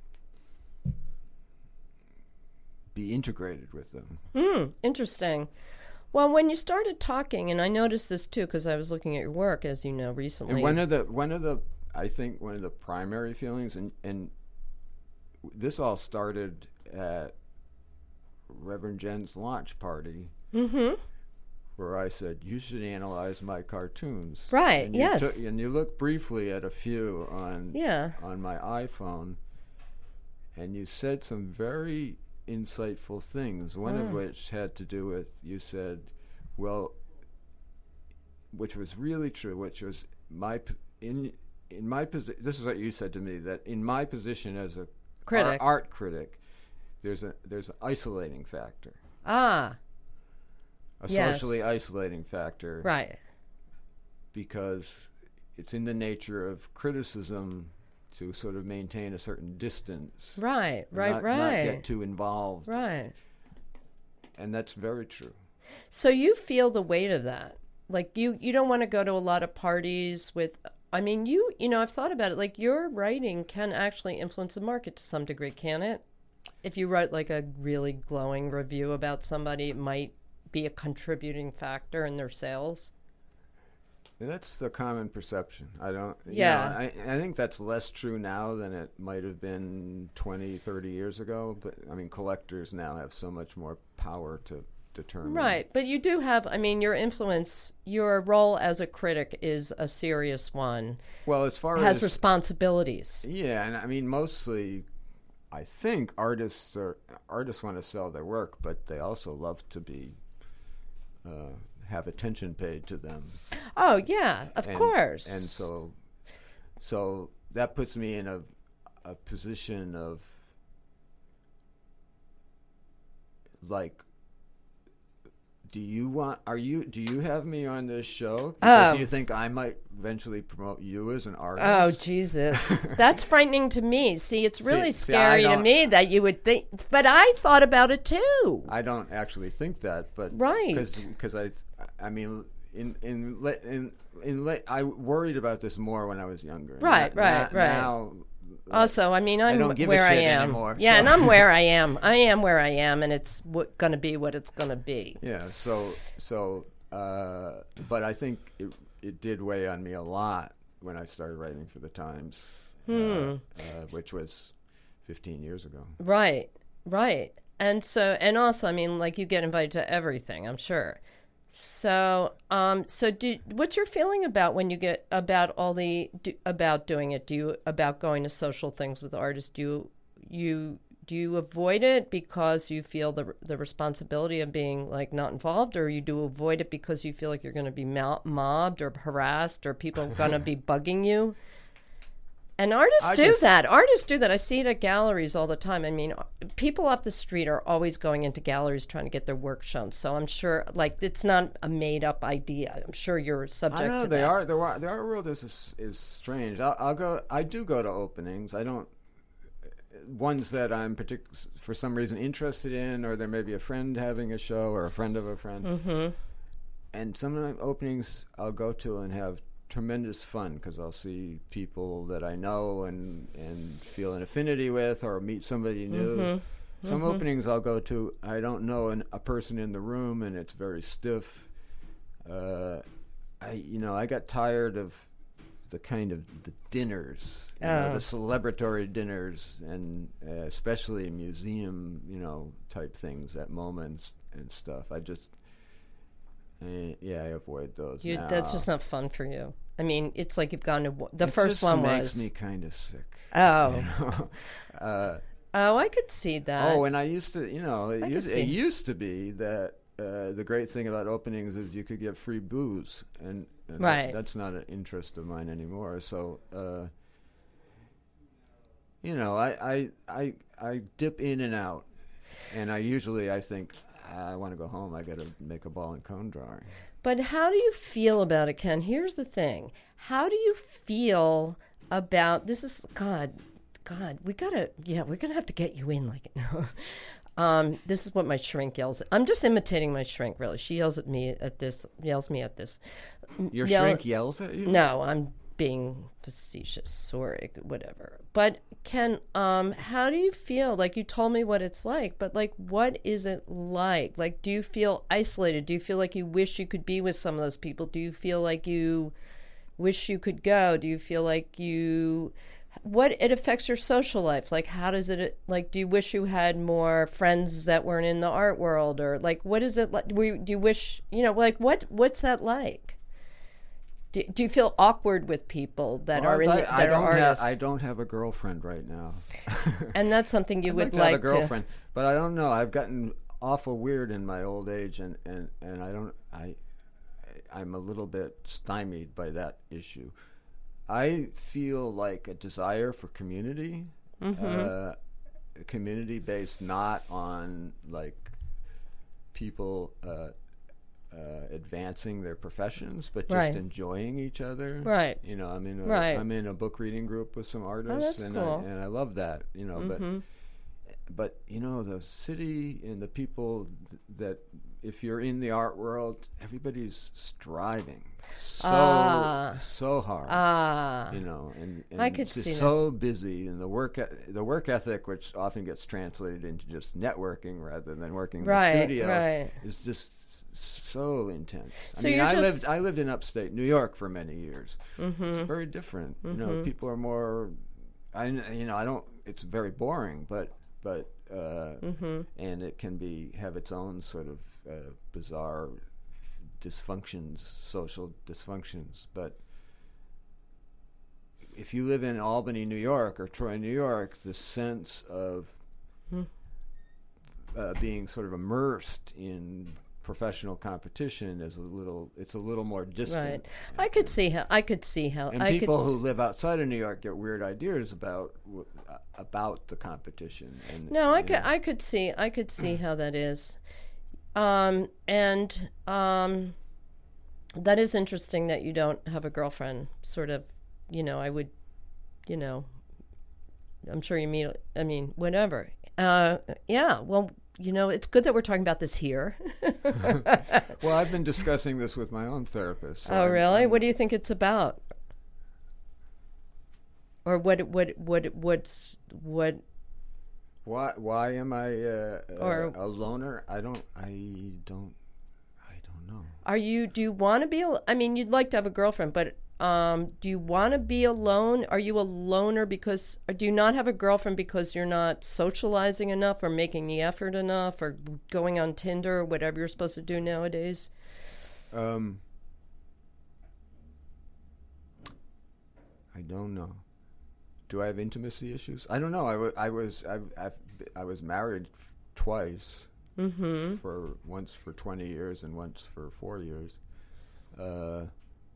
be integrated with them. Hmm, interesting. Well, when you started talking, and I noticed this too because I was looking at your work, as you know, recently. And one of the one of the I think one of the primary feelings, and and this all started at Reverend Jen's launch party, mm-hmm. where I said, you should analyze my cartoons. Right, and you yes. Took, and you looked briefly at a few on yeah. on my iPhone, and you said some very insightful things, one mm. of which had to do with, you said, well, which was really true, which was my, p- in in my position, this is what you said to me, that in my position as a critic. Art, art critic, there's a there's an isolating factor. Ah. A yes. socially isolating factor. Right. Because it's in the nature of criticism to sort of maintain a certain distance. Right, right, not, right. Not get too involved. Right. And that's very true. So you feel the weight of that. Like you, you don't want to go to a lot of parties with, I mean, you, you know, I've thought about it. Like your writing can actually influence the market to some degree, can it? If you write like a really glowing review about somebody, it might be a contributing factor in their sales. And that's the common perception. I don't, yeah. You know, I, I think that's less true now than it might have been twenty, thirty years ago. But I mean, collectors now have so much more power to determine. Right. But you do have, I mean, your influence, your role as a critic is a serious one. Well, as far has as. responsibilities. Yeah. And I mean, mostly, I think artists are, artists want to sell their work, but they also love to be, uh, have attention paid to them. Oh yeah, of and, course. And so, so that puts me in a a position of like, do you want? Are you? Do you have me on this show because oh. you think I might eventually promote you as an artist? Oh Jesus, that's frightening to me. See, it's really see, scary see, to me that you would think. But I thought about it too. I don't actually think that, but right, because I, I mean, in in in in I worried about this more when I was younger. Right, now, right, now, right. Now, also, I mean, I'm I don't give where a shit I am. Anymore, yeah, so. and I'm where I am. I am where I am, and it's w- going to be what it's going to be. Yeah. So, so, uh, but I think it it did weigh on me a lot when I started writing for the Times, hmm. uh, uh, which was fifteen years ago. Right, right, and so, and also, I mean, like you get invited to everything, I'm sure. So, um, so do, what's your feeling about when you get about all the do, about doing it? Do you about going to social things with artists? Do you you do you avoid it because you feel the the responsibility of being like not involved, or you do avoid it because you feel like you're going to be mo- mobbed or harassed or people are going to be bugging you? And artists I do just- that. Artists do that. I see it at galleries all the time. I mean, people off the street are always going into galleries trying to get their work shown. So I'm sure, like, it's not a made-up idea. I'm sure you're subject I know to they that. are. The art, the art world is is, is strange. I'll, I'll go. I do go to openings. I don't ones that I'm partic- for some reason interested in, or there may be a friend having a show or a friend of a friend. Mm-hmm. And some of the openings I'll go to and have tremendous fun because I'll see people that I know and and feel an affinity with, or meet somebody new. Mm-hmm. Some Mm-hmm. openings I'll go to, I don't know an, a person in the room, and it's very stiff. Uh, I you know I got tired of the kind of the dinners, you know, Oh. the celebratory dinners, and uh, especially museum, you know, type things at moments and stuff. I just Uh, yeah, I avoid those. You, now. that's just not fun for you. I mean, it's like you've gone to w- the It first just one makes was. me kind of sick. Oh, you know? uh, oh, I could see that. oh, and I used to, you know, it I could used, see. it used to be that uh, the great thing about openings is you could get free booze, and, and Right. that, that's not an interest of mine anymore. So, uh, you know, I, I I I dip in and out, and I usually I think I want to go home. I got to make a ball and cone drawing. But how do you feel about it, Ken? Here's the thing. How do you feel about this? Is God, God, we gotta, yeah, we're gonna have to get you in like it. um, this is what my shrink yells. At. I'm just imitating my shrink, really. She yells at me at this, yells me at this. Your Yell- shrink yells at you? No, I'm being facetious, sorry, whatever. But Ken, um, how do you feel? Like, you told me what it's like, but like, what is it like? Like, do you feel isolated? Do you feel like you wish you could be with some of those people? Do you feel like you wish you could go? Do you feel like you, what it affects your social life? Like, how does it, like, do you wish you had more friends that weren't in the art world? Or like, what is it like? Do you, do you wish, you know, like, what, what's that like? Do, do you feel awkward with people that Well, are in I, the, I that are don't have, artists? I don't have a girlfriend right now. And that's something you I'd would like to like have a girlfriend, but I don't know. I've gotten awful weird in my old age, and, and, and I don't. I I'm a little bit stymied by that issue. I feel like a desire for community, Mm-hmm. uh, community based not on like people uh, uh, advancing their professions, but just Right. enjoying each other. Right. You know, I'm in a, Right. I'm in a book reading group with some artists, that's and cool. I, and I love that. You know, Mhm. but but you know, the city and the people th- that if you're in the art world, everybody's striving so Ah. so hard. Ah. You know, and, and I could just see that. so busy, and the work e- the work ethic, which often gets translated into just networking rather than working in Right, the studio, right. is just s- so intense. So I mean, you're I just- lived I lived in upstate New York for many years. Mm-hmm. It's very different. You know, people are more. I kn- you know I don't. It's very boring, but but uh, Mm-hmm. and it can be have its own sort of uh, bizarre dysfunctions, social dysfunctions. But if you live in Albany, New York, or Troy, New York, the sense of uh, being sort of immersed in professional competition is a little. It's a little more distant. Right. I could see how. I could see how. And I people could, who s- live outside of New York get weird ideas about w- uh, about the competition. And, No, I you could. know. I could see. I could see how that is. Um, and um, that is interesting that you don't have a girlfriend. Sort of, you know. I would, you know. I'm sure you meet. I mean, whatever. Uh, yeah. Well, you know, it's good that we're talking about this here. Well, I've been discussing this with my own therapist. so Oh, I'm- really? I'm- What do you think it's about? Or what? What? What? What's what? Why? Why am I uh, Or- uh, a loner? I don't. I don't. I don't know. Are you? Do you want to be? al- I mean, you'd like to have a girlfriend, but um, do you want to be alone? Are you a loner because? Or do you not have a girlfriend because you're not socializing enough, or making the effort enough, or going on Tinder, or whatever you're supposed to do nowadays? Um, I don't know. Do I have intimacy issues? I don't know. I, w- I was. I've, I've I was married f- twice. Mm-hmm. For once for twenty years and once for four years. Uh,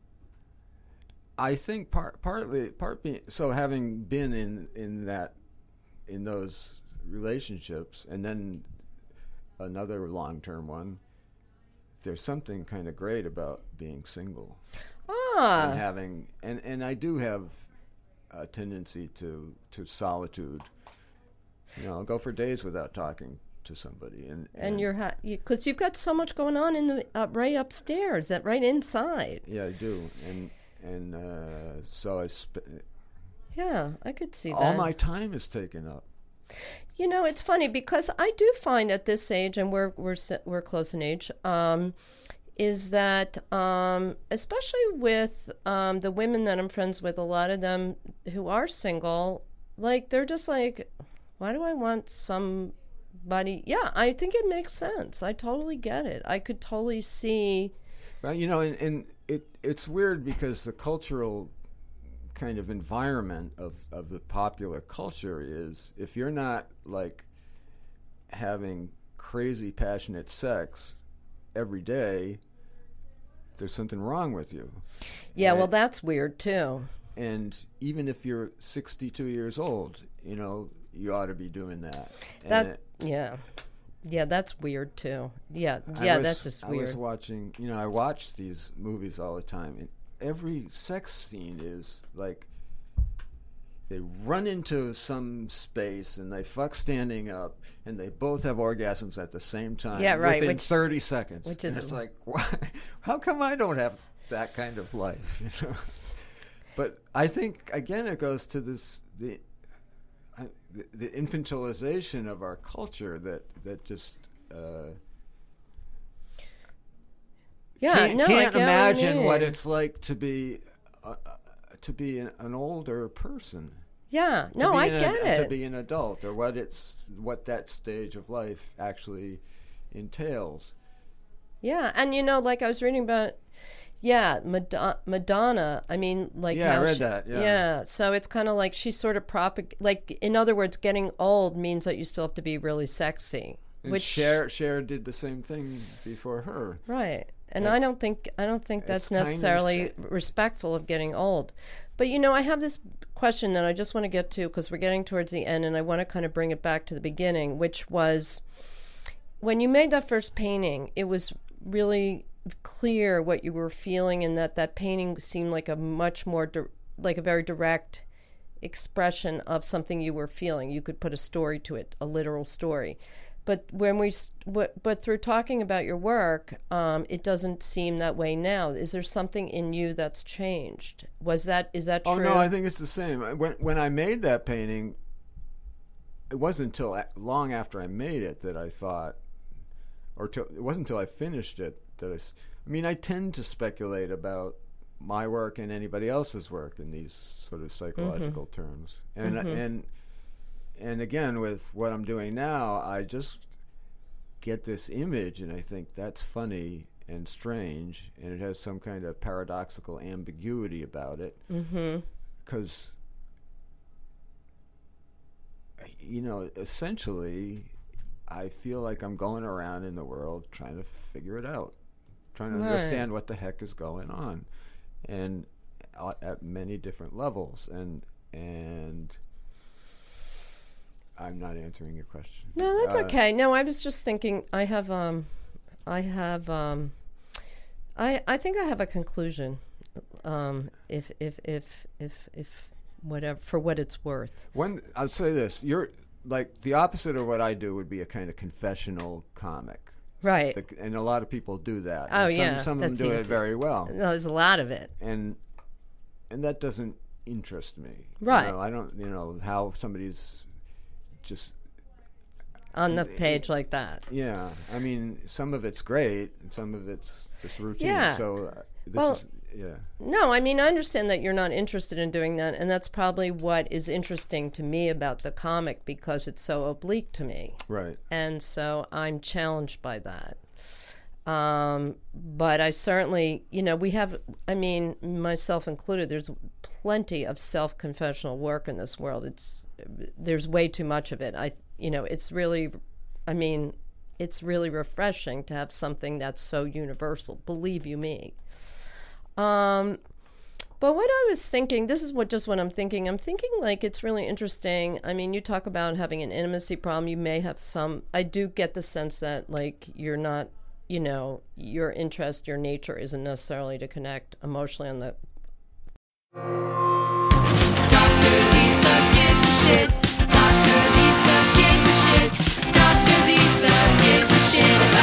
I think part partly part being so having been in in that in those relationships and then another long term one. There's something kind of great about being single. Ah. And having and, and I do have a tendency to, to solitude. You know, I'll go for days without talking to somebody, and and, and you're ha- because you, you've got so much going on in the uh, right upstairs, that right inside. Yeah, I do, and and uh, so I. Sp- yeah, I could see all that. All my time is taken up. You know, it's funny because I do find at this age, and we're we're we're close in age, um, is that um, especially with um, the women that I'm friends with, a lot of them who are single, like they're just like, why do I want somebody? Yeah, I think it makes sense. I totally get it. I could totally see. Well, you know, and, and it it's weird because the cultural kind of environment of, of the popular culture is if you're not like having crazy passionate sex every day, there's something wrong with you. Yeah, and, well, that's weird too. And even if you're sixty-two years old, you know, you ought to be doing that. That it, yeah. Yeah, that's weird too. Yeah, yeah, was, that's just weird. I was watching, you know, I watch these movies all the time, and every sex scene is like they run into some space and they fuck standing up, and they both have orgasms at the same time. Yeah, right. Within which, thirty seconds. Which is and it's like, why, how come I don't have that kind of life? You know. But I think again, it goes to this the. The, the infantilization of our culture that that just uh, yeah can't, no, can't I imagine what, what it's like to be uh, uh, to be an, an older person. Yeah, no, I an, get it. To be an adult, or what it's what that stage of life actually entails. Yeah, and you know, like I was reading about. Yeah, Madonna, Madonna. I mean, like yeah, how I read she, that. Yeah. yeah, so it's kind of like she's sort of propag. Like in other words, getting old means that you still have to be really sexy. And which Cher, Cher did the same thing before her. Right, and Yeah. I don't think I don't think that's It's kind of necessarily sa- respectful of getting old. But you know, I have this question that I just want to get to because we're getting towards the end, and I want to kind of bring it back to the beginning, which was when you made that first painting. It was really clear what you were feeling, and that that painting seemed like a much more di- like a very direct expression of something you were feeling. You could put a story to it, a literal story. But when we but, but through talking about your work, um, it doesn't seem that way now. Is there something in you that's changed? Was that is that true? Oh no, I think it's the same. When when I made that painting, it wasn't until a- long after I made it that I thought, or till, it wasn't until I finished it that I, s- I mean, I tend to speculate about my work and anybody else's work in these sort of psychological mm-hmm. terms. And mm-hmm. and and again, with what I'm doing now, I just get this image, and I think that's funny and strange, and it has some kind of paradoxical ambiguity about it. Because, mm-hmm. you know, essentially, I feel like I'm going around in the world trying to figure it out. Trying to right. understand what the heck is going on, and uh, at many different levels, and and I'm not answering your question. No, that's uh, okay. No, I was just thinking. I have, um, I have, um, I I think I have a conclusion. Um, if if if if if whatever for what it's worth. When I'll say this, you're like the opposite of what I do would be a kind of confessional comic. Right. The, and a lot of people do that. Oh, and some, yeah. Some of them That's do easy. it very well. No, there's a lot of it. And and that doesn't interest me. Right. You know, I don't, you know, how somebody's just... On the page like that. Yeah. I mean, some of it's great, and some of it's just routine. Yeah. So uh, this Well, is... Yeah. No, I mean, I understand that you're not interested in doing that, and that's probably what is interesting to me about the comic, because it's so oblique to me. Right. And so I'm challenged by that. Um, but I certainly, you know, we have, I mean, myself included, there's plenty of self-confessional work in this world. It's, there's way too much of it. I, you know, it's really, I mean, it's really refreshing to have something that's so universal, believe you me. Um, but what I was thinking, this is what just what I'm thinking. I'm thinking like it's really interesting. I mean, you talk about having an intimacy problem. You may have some, I do get the sense that like you're not, you know, your interest, your nature isn't necessarily to connect emotionally on the. Doctor Lisa gives a shit. Doctor Lisa gives a shit. Doctor Lisa gives a shit about